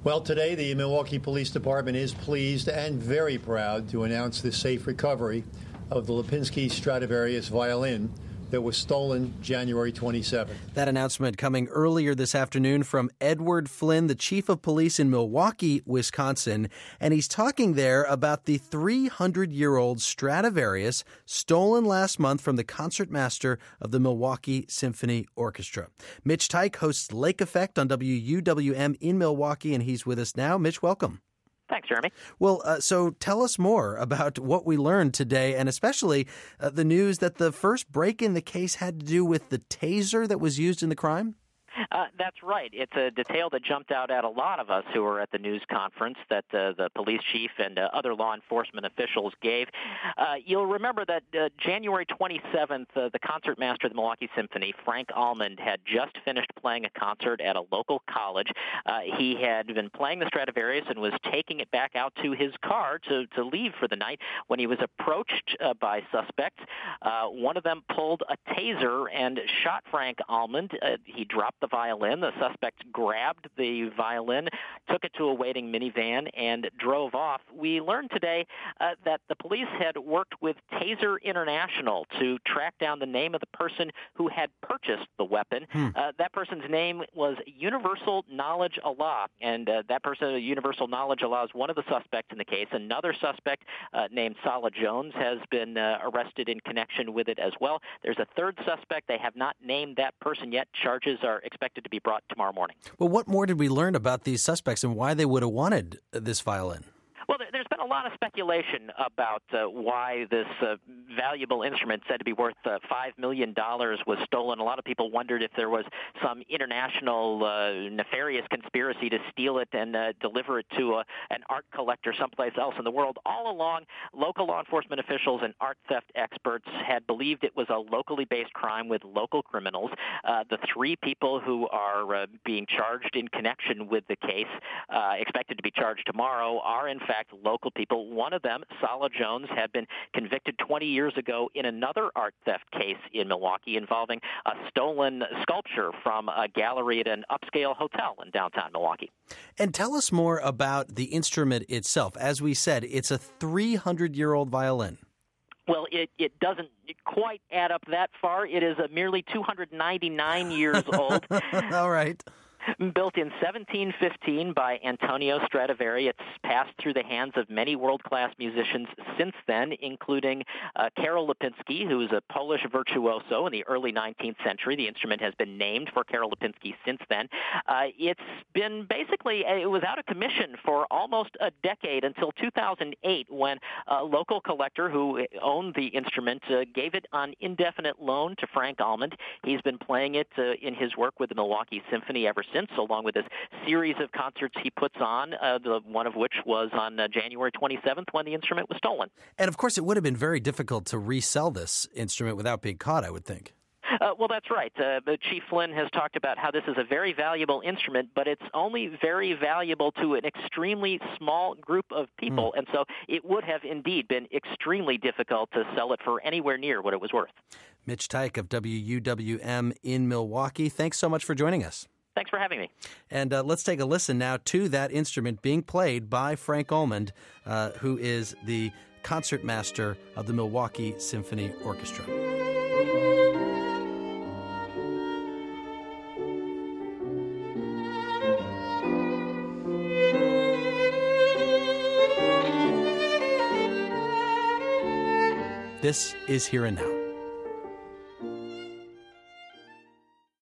Well, today the Milwaukee Police Department is pleased and very proud to announce the safe recovery of the Lipinski Stradivarius violin that was stolen January 27th. That announcement coming earlier this afternoon from Edward Flynn, the chief of police in Milwaukee, Wisconsin. And he's talking there about the 300-year-old Stradivarius stolen last month from the concertmaster of the Milwaukee Symphony Orchestra. Mitch Teich hosts Lake Effect on WUWM in Milwaukee, and he's with us now. Mitch, welcome. Thanks, Jeremy. Well, so tell us more about what we learned today, and especially the news that the first break in the case had to do with the taser that was used in the crime? That's right. It's a detail that jumped out at a lot of us who were at the news conference that the police chief and other law enforcement officials gave. You'll remember that January 27th, the concertmaster of the Milwaukee Symphony, Frank Almond, had just finished playing a concert at a local college. He had been playing the Stradivarius and was taking it back out to his car to leave for the night when he was approached by suspects. One of them pulled a taser and shot Frank Almond. He dropped the violin. The suspect grabbed the violin, took it to a waiting minivan, and drove off. We learned today that the police had worked with Taser International to track down the name of the person who had purchased the weapon. That person's name was Universal Knowledge Allah, and that person, Universal Knowledge Allah, is one of the suspects in the case. Another suspect named Salah Jones has been arrested in connection with it as well. There's a third suspect. They have not named that person yet. Charges are expected to be brought tomorrow morning. Well, what more did we learn about these suspects and why they would have wanted this violin? Well, there's been a lot of speculation about why this valuable instrument said to be worth $5 million was stolen. A lot of people wondered if there was some international nefarious conspiracy to steal it and deliver it to an art collector someplace else in the world. All along, local law enforcement officials and art theft experts had believed it was a locally based crime with local criminals. The three people who are being charged in connection with the case, expected to be charged tomorrow, are in fact local people. One of them, Salah Jones, had been convicted 20 years ago in another art theft case in Milwaukee involving a stolen sculpture from a gallery at an upscale hotel in downtown Milwaukee. And tell us more about the instrument itself. As we said, it's a 300-year-old violin. Well, it doesn't quite add up that far. It is merely 299 years old. All right. Built in 1715 by Antonio Stradivari, it's passed through the hands of many world-class musicians since then, including Karol Lipinski, who is a Polish virtuoso in the early 19th century. The instrument has been named for Karol Lipinski since then. It's been it was out of commission for almost a decade until 2008 when a local collector who owned the instrument gave it on indefinite loan to Frank Almond. He's been playing it in his work with the Milwaukee Symphony ever since, along with this series of concerts he puts on, one of which was on January 27th when the instrument was stolen. And, of course, it would have been very difficult to resell this instrument without being caught, I would think. Well, that's right. Chief Flynn has talked about how this is a very valuable instrument, but it's only very valuable to an extremely small group of people, and so it would have indeed been extremely difficult to sell it for anywhere near what it was worth. Mitch Teich of WUWM in Milwaukee, thanks so much for joining us. Thanks for having me. And let's take a listen now to that instrument being played by Frank Almond, who is the concertmaster of the Milwaukee Symphony Orchestra. This is Here and Now.